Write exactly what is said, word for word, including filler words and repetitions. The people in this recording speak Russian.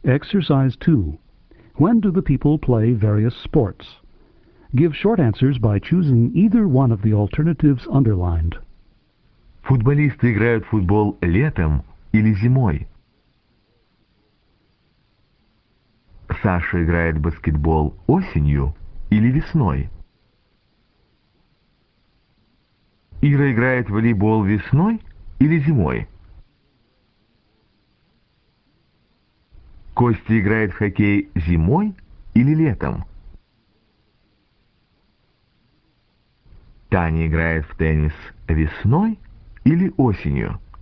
Exercise two. When do the people play various sports? Give short answers by choosing either one of the alternatives underlined. Футболисты играют в футбол летом или зимой? Саша играет в баскетбол осенью или весной? Ира играет в волейбол весной или зимой? Костя играет в хоккей зимой или летом? Таня играет в теннис весной или осенью?